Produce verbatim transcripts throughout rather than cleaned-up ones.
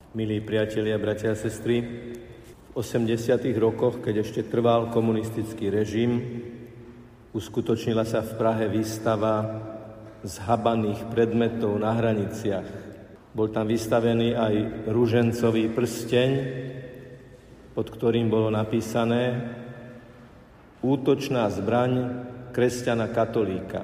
Milí priatelia, bratia a sestry, v osemdesiatych rokoch, keď ešte trval komunistický režim, uskutočnila sa v Prahe výstava zhabaných predmetov na hraniciach. Bol tam vystavený aj ružencový prsteň, pod ktorým bolo napísané útočná zbraň kresťana katolíka.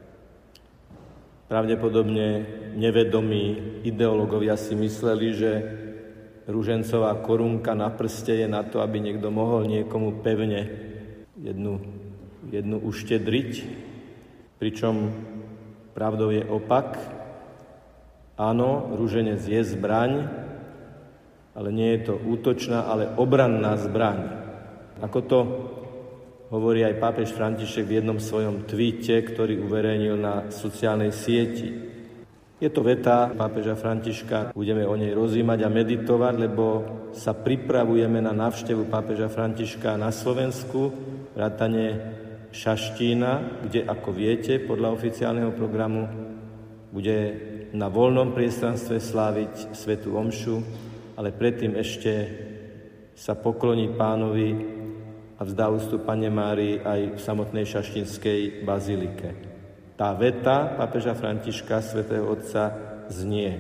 Pravdepodobne nevedomí ideológovia si mysleli, že ružencová korunka na prste je na to, aby niekto mohol niekomu pevne jednu, jednu uštedriť, pričom pravdou je opak. Áno, ruženec je zbraň, ale nie je to útočná, ale obranná zbraň. Ako to hovorí aj pápež František v jednom svojom tweete, ktorý uverejnil na sociálnej sieti. Je to veta pápeža Františka, budeme o nej rozímať a meditovať, lebo sa pripravujeme na návštevu pápeža Františka na Slovensku, vrátane Šaštína, kde, ako viete, podľa oficiálneho programu bude na voľnom priestranstve sláviť svätú omšu, ale predtým ešte sa pokloní Pánovi a vzdá úctu Panne Márii aj v samotnej šaštinskej bazilike. Tá veta pápeža Františka, svätého Otca, znie: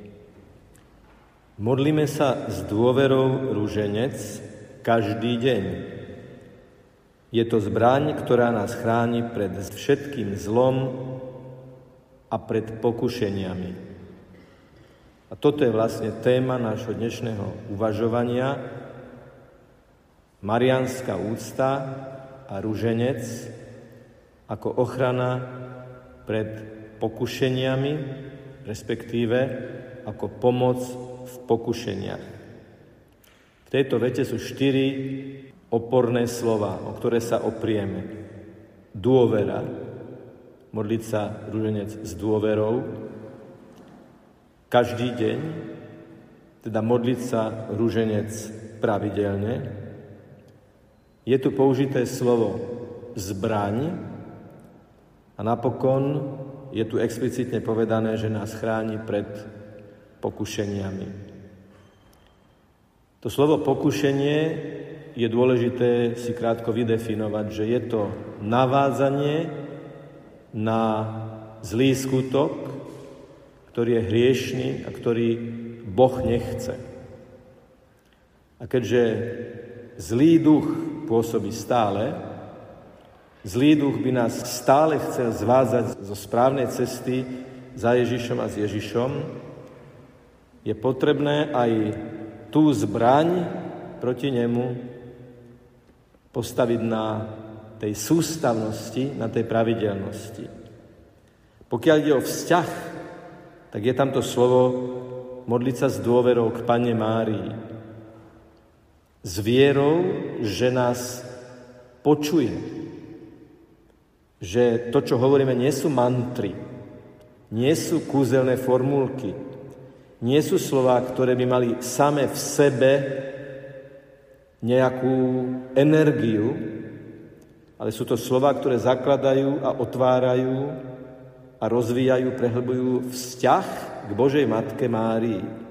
modlíme sa s dôverou ruženec každý deň. Je to zbraň, ktorá nás chráni pred všetkým zlom a pred pokušeniami. A toto je vlastne téma nášho dnešného uvažovania. Mariánska úcta a ruženec ako ochrana pred pokušeniami, respektíve ako pomoc v pokušeniach. V tejto vete sú štyri oporné slova, o ktoré sa oprieme. Dôvera, modliť sa ruženec s dôverou. Každý deň, teda modliť sa ruženec pravidelne. Je tu použité slovo zbraň a napokon je tu explicitne povedané, že nás chráni pred pokušeniami. To slovo pokušenie je dôležité si krátko vydefinovať, že je to navádzanie na zlý skutok, ktorý je hriešny a ktorý Boh nechce. A keďže zlý duch pôsobí stále, zlý duch by nás stále chcel zvádzať zo správnej cesty za Ježišom a s Ježišom, je potrebné aj tú zbraň proti nemu postaviť na tej sústavnosti, na tej pravidelnosti. Pokiaľ ide o vzťah, tak je tam to slovo modliť sa s dôverou k Panne Márii. S vierou, že nás počuje. Že to, čo hovoríme, nie sú mantry, nie sú kúzelné formulky, nie sú slová, ktoré by mali same v sebe nejakú energiu, ale sú to slová, ktoré zakladajú a otvárajú a rozvíjajú, prehlbujú vzťah k Božej Matke Márii.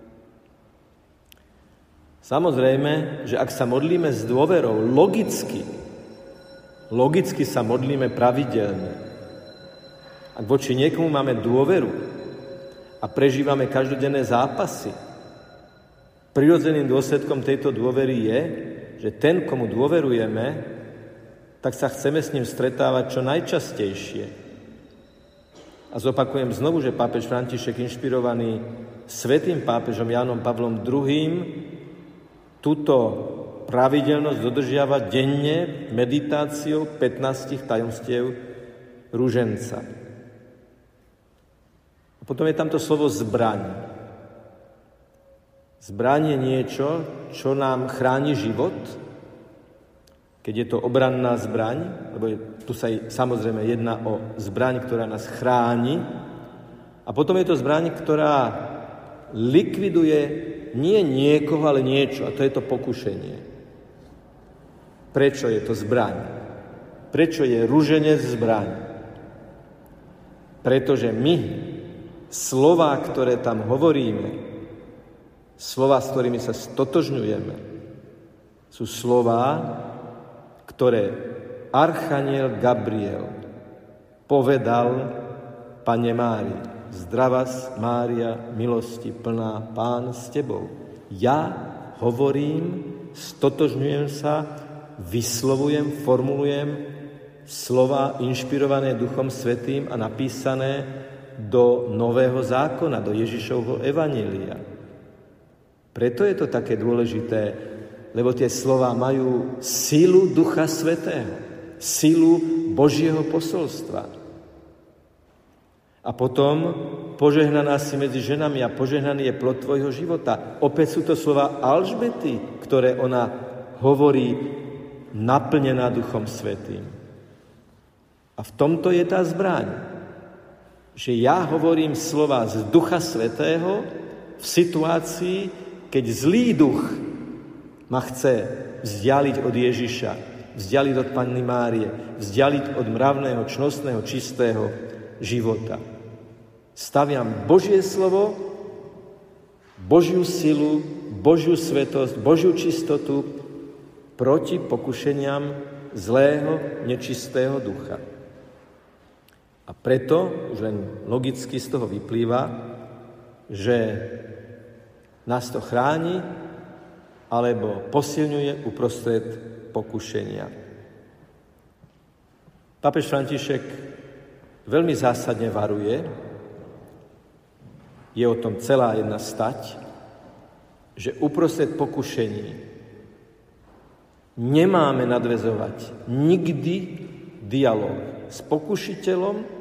Samozrejme, že ak sa modlíme s dôverou, logicky, logicky sa modlíme pravidelne. Ak voči niekomu máme dôveru a prežívame každodenné zápasy, prirodzeným dôsledkom tejto dôvery je, že ten, komu dôverujeme, tak sa chceme s ním stretávať čo najčastejšie. A zopakujem znovu, že pápež František, inšpirovaný svätým pápežom Jánom Pavlom druhým, túto pravidelnosť dodržiava denne meditáciou pätnástich tajomstiev ruženca. A potom je tam to slovo zbraň. Zbraň je niečo, čo nám chráni život, keď je to obranná zbraň, lebo tu sa samozrejme jedná o zbraň, ktorá nás chráni, a potom je to zbraň, ktorá likviduje nie niekoho, ale niečo, a to je to pokušenie. Prečo je to zbraň? Prečo je ruženec zbraň? Pretože my, slová, ktoré tam hovoríme, Slova, s ktorými sa stotožňujeme, sú slová, ktoré archaniel Gabriel povedal Panne Márii: Zdravas, Mária, milosti plná, Pán s tebou. Ja hovorím, stotožňujem sa, vyslovujem, formulujem slova inšpirované Duchom Svätým a napísané do Nového zákona, do Ježišovho evanjelia. Preto je to také dôležité, lebo tie slova majú silu Ducha Svätého, silu Božieho posolstva. A potom požehnaná si medzi ženami a požehnaný je plod tvojho života. Opäť sú to slova Alžbety, ktoré ona hovorí naplnená Duchom Svätým. A v tomto je tá zbraň, že ja hovorím slova z Ducha Svätého v situácii, keď zlý duch ma chce vzdialiť od Ježiša, vzdialiť od Panny Márie, vzdialiť od mravného, čnostného, čistého života. Staviam Božie slovo, Božiu silu, Božiu svetosť, Božiu čistotu proti pokušeniam zlého, nečistého ducha. A preto už len logicky z toho vyplýva, že nás to chráni alebo posilňuje uprostred pokušenia. Pápež František veľmi zásadne varuje, je o tom celá jedna stať, že uprostred pokušení nemáme nadväzovať nikdy dialog s pokušiteľom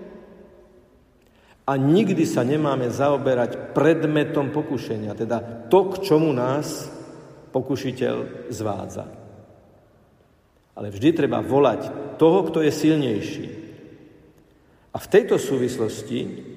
a nikdy sa nemáme zaoberať predmetom pokušenia, teda to, k čomu nás pokušiteľ zvádza. Ale vždy treba volať toho, kto je silnejší. A v tejto súvislosti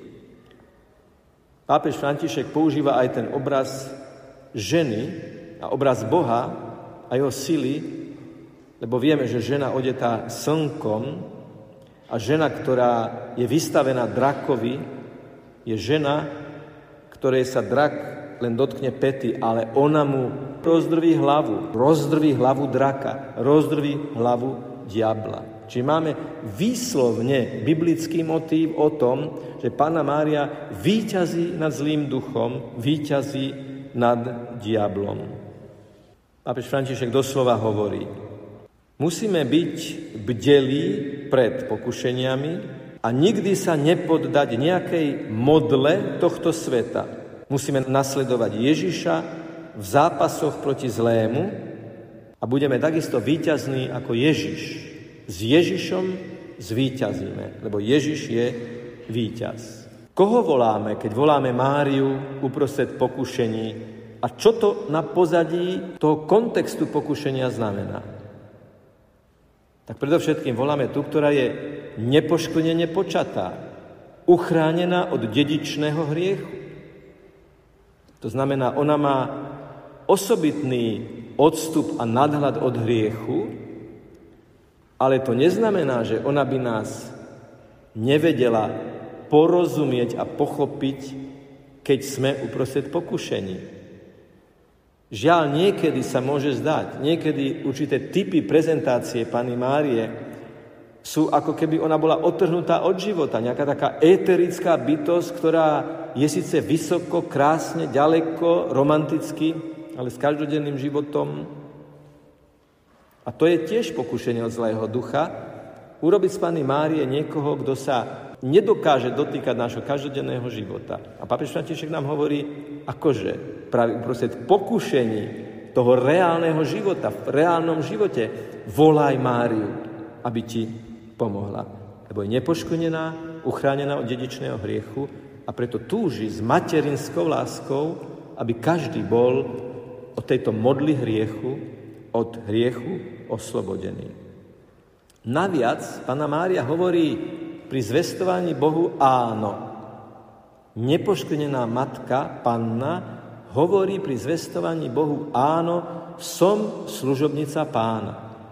pápež František používa aj ten obraz ženy a obraz Boha a jeho sily, lebo vieme, že žena odetá slnkom a žena, ktorá je vystavená drakovi, je žena, ktorej sa drak len dotkne päty, ale ona mu rozdrví hlavu, rozdrví hlavu draka, rozdrví hlavu diabla. Čiže máme výslovne biblický motív o tom, že Panna Mária víťazí nad zlým duchom, víťazí nad diablom. Pápež František doslova hovorí: musíme byť bdelí pred pokušeniami a nikdy sa nepoddať nejakej modle tohto sveta. Musíme nasledovať Ježiša v zápasoch proti zlému a budeme takisto víťazní ako Ježiš. S Ježišom zvíťazíme, lebo Ježiš je víťaz. Koho voláme, keď voláme Máriu uprostred pokušení a čo to na pozadí toho kontextu pokušenia znamená? Tak predovšetkým voláme tú, ktorá je nepoškvrnene počatá, uchránená od dedičného hriechu. To znamená, ona má osobitný odstup a nadhľad od hriechu, ale to neznamená, že ona by nás nevedela porozumieť a pochopiť, keď sme uprostred pokušení. Žiaľ, niekedy sa môže zdať, niekedy určité typy prezentácie Panny Márie sú ako keby ona bola odtrhnutá od života, nejaká taká éterická bytosť, ktorá je síce vysoko, krásne, ďaleko, romanticky, ale s každodenným životom. A to je tiež pokušenie od zlého ducha, urobiť z Panny Márie niekoho, kto sa nedokáže dotýkať nášho každodenného života. A pápež František nám hovorí, akože práve uprostred pokušení toho reálneho života, v reálnom živote volaj Máriu, aby ti pomohla. Lebo je nepoškodená, uchránená od dedičného hriechu a preto túži s materinskou láskou, aby každý bol od tejto modly hriechu, od hriechu oslobodený. Naviac Panna Mária hovorí pri zvestovaní Bohu áno. Nepoškvrnená matka, panna, hovorí pri zvestovaní Bohu áno, som služobnica Pána.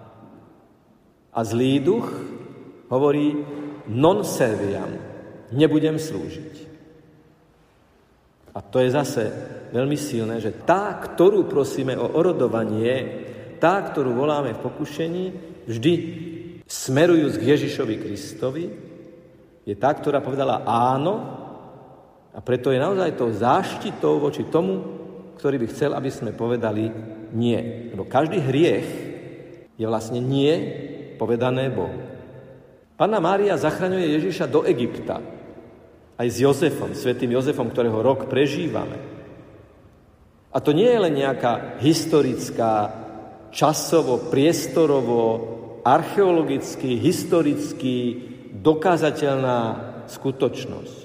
A zlý duch hovorí non serviam, nebudem slúžiť. A to je zase veľmi silné, že tá, ktorú prosíme o orodovanie, tá, ktorú voláme v pokušení, vždy smerujúc k Ježišovi Kristovi, je tá, ktorá povedala áno, a preto je naozaj tou záštitou voči tomu, ktorý by chcel, aby sme povedali nie. Lebo každý hriech je vlastne nie povedané Bohu. Panna Mária zachraňuje Ježiša do Egypta. Aj s Jozefom, svätým Jozefom, ktorého rok prežívame. A to nie je len nejaká historická, časovo, priestorovo, archeologicky, historicky dokázateľná skutočnosť.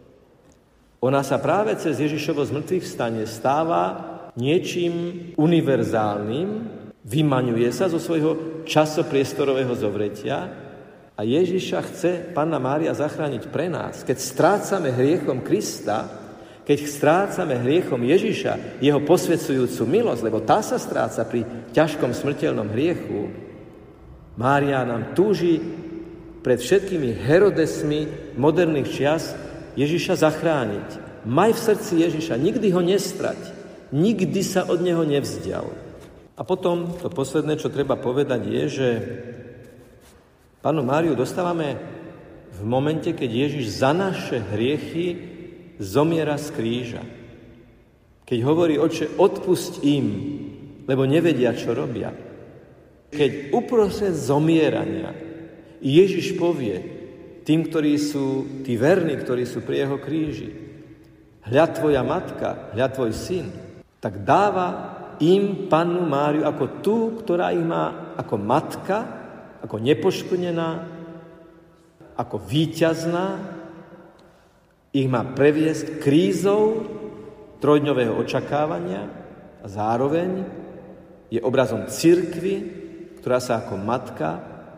Ona sa práve cez Ježišovo zmŕtvychvstanie stáva niečím univerzálnym, vymaňuje sa zo svojho časopriestorového zovretia a Ježiša chce Panna Mária zachrániť pre nás. Keď strácame hriechom Krista, keď strácame hriechom Ježiša, jeho posvedzujúcu milosť, lebo tá sa stráca pri ťažkom smrteľnom hriechu, Mária nám túži pred všetkými Herodesmi moderných čias Ježiša zachrániť. Maj v srdci Ježiša, nikdy ho nestrať, nikdy sa od neho nevzdial. A potom to posledné, čo treba povedať, je, že Pannu Máriu dostávame v momente, keď Ježiš za naše hriechy zomiera z kríža. Keď hovorí, Otče, odpusť im, lebo nevedia, čo robia. Keď uprostred zomierania Ježiš povie tým, ktorí sú, tí verní, ktorí sú pri jeho kríži, hľa tvoja matka, hľa tvoj syn, tak dáva im Pannu Máriu ako tú, ktorá ich má ako matka, ako nepoškvrnená, ako víťazná, ich má previesť krízou trojdňového očakávania a zároveň je obrazom cirkvi, ktorá sa ako matka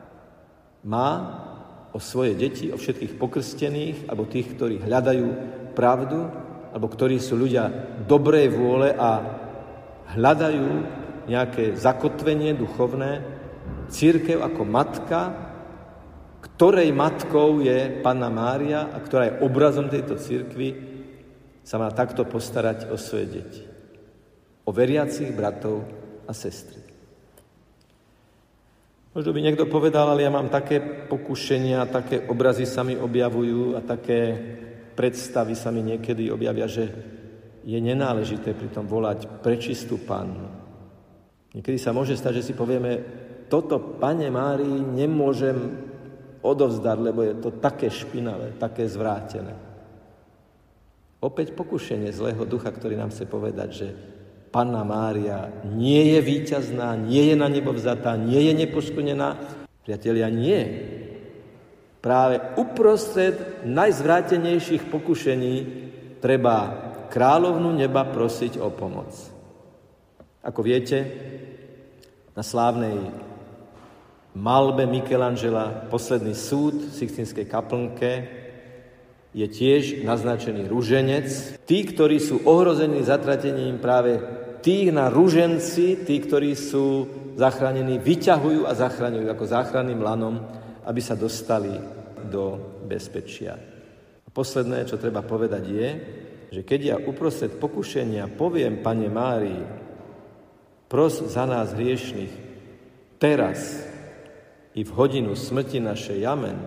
má o svoje deti, o všetkých pokrstených, alebo tých, ktorí hľadajú pravdu, alebo ktorí sú ľudia dobrej vôle a hľadajú nejaké zakotvenie duchovné. Cirkev ako matka, ktorej matkou je Panna Mária a ktorá je obrazom tejto cirkvi, sa má takto postarať o svoje deti. O veriacich bratov a sestry. Možno by niekto povedal, ale ja mám také pokušenia, také obrazy sa mi objavujú a také predstavy sa mi niekedy objavia, že je nenáležité pritom volať prečistú Pannu. Niekedy sa môže stať, že si povieme, toto Panne Márii nemôžem odovzdať, lebo je to také špinavé, také zvrátené. Opäť pokušenie zlého ducha, ktorý nám chce povedať, že Panna Mária nie je víťazná, nie je na nebo vzatá, nie je nepoškvrnená. Priatelia, nie. Práve uprostred najzvrátenejších pokušení treba kráľovnu neba prosiť o pomoc. Ako viete, na slávnej malbe Michelangela Posledný súd v Sixtinskej kaplnke je tiež naznačený ruženec. Tí, ktorí sú ohrození zatratením, práve tých na ruženci, tí, ktorí sú zachránení, vyťahujú a zachraňujú ako záchranným lanom, aby sa dostali do bezpečia. A posledné, čo treba povedať, je, že keď ja uprostred pokušenia poviem Panne Márii, pros za nás hriešných, teraz i v hodinu smrti našej, amen.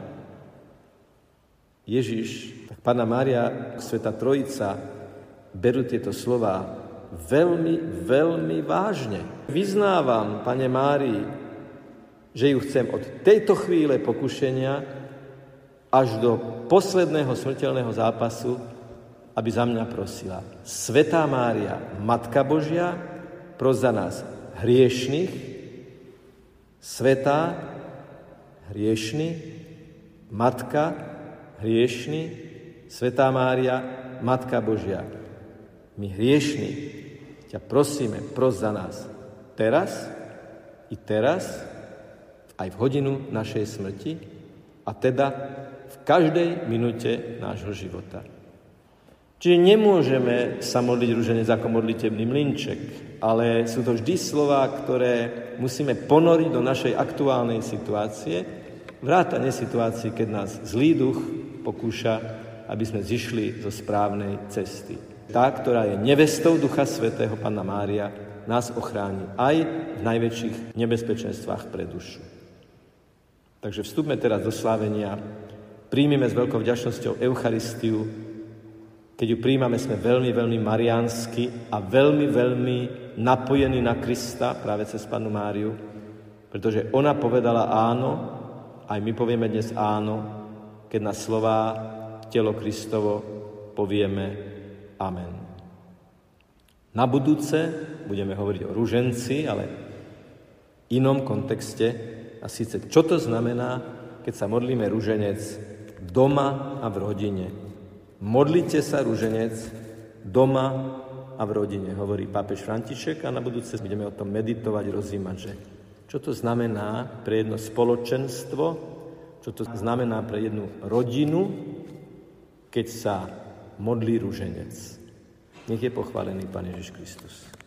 Ježiš, tak Panna Mária, Svätá Trojica berú tieto slová veľmi, veľmi vážne. Vyznávam, Panne Márii, že ju chcem od tejto chvíle pokušenia až do posledného smrteľného zápasu, aby za mňa prosila. Svätá Mária, Matka Božia, pros za nás hriešných, svätá, hriešný, Matka, hriešný, Svätá Mária, Matka Božia. My hriešní ťa prosíme, pros za nás. Teraz, i teraz, aj v hodinu našej smrti, a teda v každej minúte nášho života. Čiže nemôžeme sa modliť ruženec ako modlitebný mlynček, ale sú to vždy slová, ktoré musíme ponoriť do našej aktuálnej situácie, vrátane situácii, keď nás zlý duch pokúša, aby sme zišli zo správnej cesty. tá, ktorá je nevestou Ducha Svätého, Panna Mária, nás ochráni aj v najväčších nebezpečenstvách pre dušu. Takže vstúpme teraz do slávenia, príjmime s veľkou vďačnosťou Eucharistiu. Keď ju príjmame, sme veľmi, veľmi mariánsky a veľmi, veľmi napojení na Krista práve cez Pannu Máriu, pretože ona povedala áno, aj my povieme dnes áno, keď na slová telo Kristovo povieme amen. Na budúce budeme hovoriť o ruženci, ale v inom kontexte, a síce čo to znamená, keď sa modlíme ruženec doma a v rodine. Modlite sa ruženec doma a v rodine, hovorí pápež František, a na budúce budeme o tom meditovať, rozímať, že čo to znamená pre jedno spoločenstvo, čo to znamená pre jednu rodinu, keď sa modlí ruženec. Nech je pochválený Pán Ježiš Kristus.